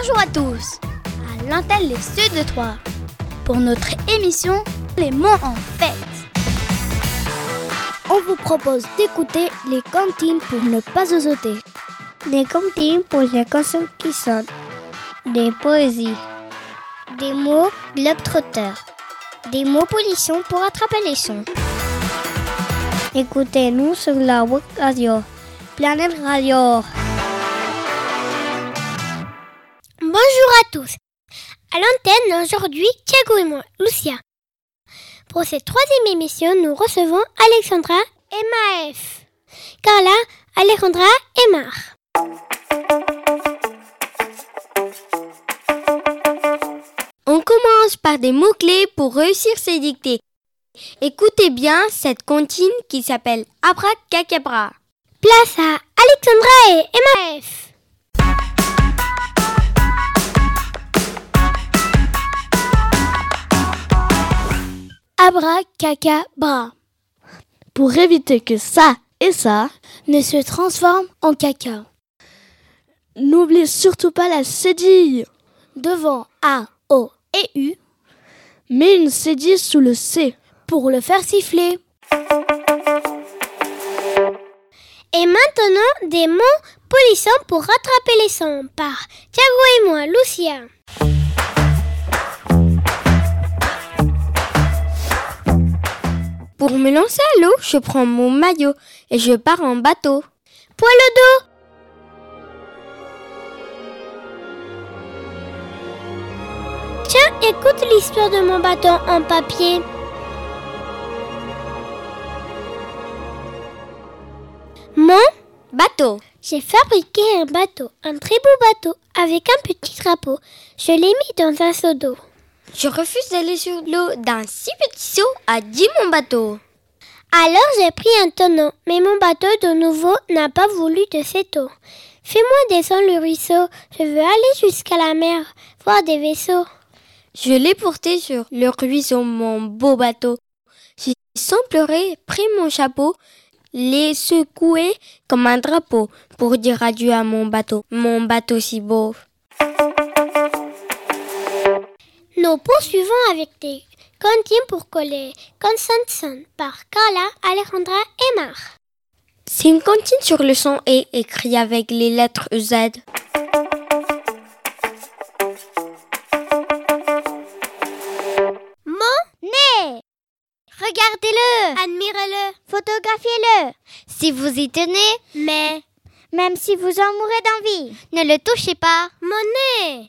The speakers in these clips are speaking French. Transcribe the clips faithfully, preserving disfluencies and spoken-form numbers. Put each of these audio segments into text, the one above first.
Bonjour à tous, à l'antenne Les Studs de Troyes, pour notre émission Les mots en fête. On vous propose d'écouter les comptines pour ne pas osoter. Des comptines pour les chansons qui sonnent. Des poésies. Des mots globetrotters. Des mots pollution pour attraper les sons. Écoutez-nous sur la web radio. Planète Radio. Bonjour à tous. À l'antenne aujourd'hui, Thiago et moi, Lucia. Pour cette troisième émission, nous recevons Alexandra et Maëf. Carla, Alejandra et Mar. On commence par des mots-clés pour réussir ces dictées. Écoutez bien cette comptine qui s'appelle Abracacabra. Place à Alexandra et Maëf. Abracacabra. Pour éviter que ça et ça ne se transforment en caca. N'oublie surtout pas la cédille. Devant A, O et U, mets une cédille sous le C pour le faire siffler. Et maintenant, des mots polissants pour rattraper les sons par Thiago et moi, Lucia. Pour me lancer à l'eau, je prends mon maillot et je pars en bateau. Poil au dos. Tiens, écoute l'histoire de mon bateau en papier. Mon bateau. J'ai fabriqué un bateau, un très beau bateau, avec un petit drapeau. Je l'ai mis dans un seau d'eau. Je refuse d'aller sur l'eau d'un si petit seau, a dit mon bateau. Alors j'ai pris un tonneau, mais mon bateau de nouveau n'a pas voulu de cette eau. Fais-moi descendre le ruisseau, je veux aller jusqu'à la mer, voir des vaisseaux. Je l'ai porté sur le ruisseau, mon beau bateau. J'ai sans pleurer pris mon chapeau, l'ai secoué comme un drapeau pour dire adieu à mon bateau, mon bateau si beau. Nous poursuivons avec des comptines pour coller consonnes sonnent par Carla, Alejandra et Mar. C'est une comptine sur le son et écrit avec les lettres Z. Mon nez. Regardez-le. Admirez-le. Photographiez-le. Si vous y tenez, mais même si vous en mourrez d'envie, ne le touchez pas. Mon nez.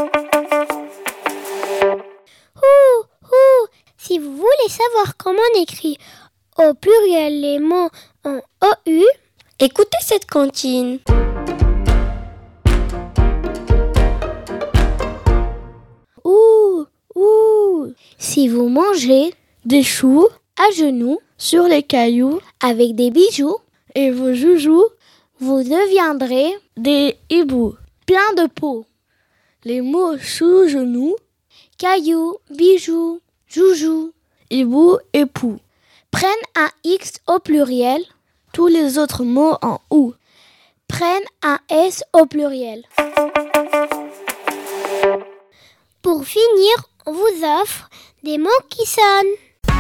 Ouh, ouh. Si vous voulez savoir comment on écrit au pluriel les mots en O U, écoutez cette comptine. Ouh, ouh. Si vous mangez des choux à genoux sur les cailloux avec des bijoux et vos joujoux, vous deviendrez des hiboux plein de peau. Les mots chou, genou, cailloux, bijoux, joujou, hibou et pou prennent un X au pluriel. Tous les autres mots en OU prennent un S au pluriel. Pour finir, on vous offre des mots qui sonnent.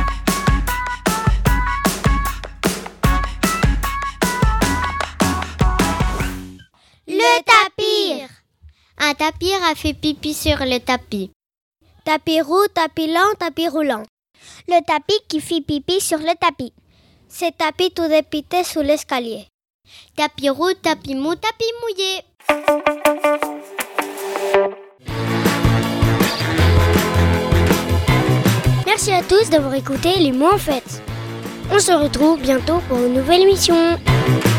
Le tapir. Un tapir a fait pipi sur le tapis. Tapis roux, tapis lent, tapis roulant. Le tapis qui fit pipi sur le tapis. C'est tapis tout dépité sous l'escalier. Tapis roux, tapis mou, tapis mouillé. Merci à tous d'avoir écouté les mots en fête. On se retrouve bientôt pour une nouvelle émission.